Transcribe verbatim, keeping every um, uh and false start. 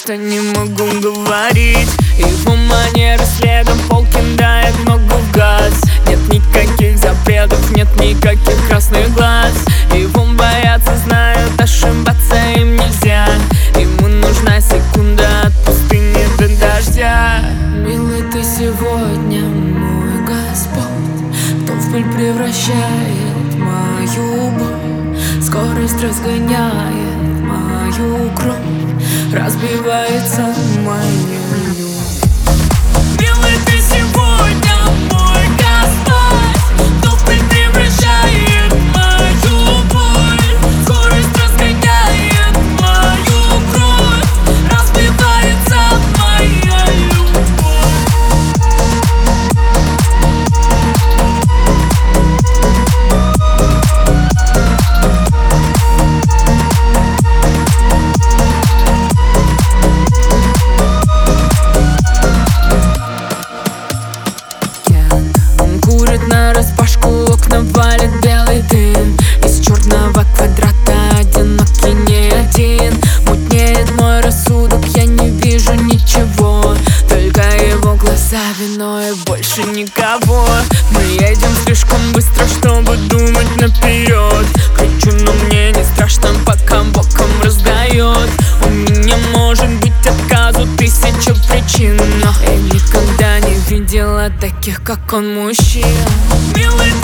что не могу говорить. Его манеры следом пол кидает ногу в газ. Нет никаких запретов, нет никаких красных глаз. Его боятся, знают, ошибаться им нельзя. Ему нужна секунда от пустыни до дождя. Милый, ты сегодня мой Господь, кто в пыль превращает мою боль. Скорость разгоняет мою кровь, разбивается моя любовь. Милый, ты сегодня мой Господь, кто в пыль превращает мою боль. Скорость разгоняет мою кровь, разбивается моя любовь. Нараспашку окна валит белый дым. Из черного квадрата одинокий не один. Мутнеет мой рассудок, я не вижу ничего, только его глаза, вино и больше никого. Мы едем слишком быстро, чтобы думать наперед. Кричу, но мне не страшно, пока боком раздает. У меня может быть отказу тысяча причин, но я никогда не видела таких, как он, мужчин. Милый,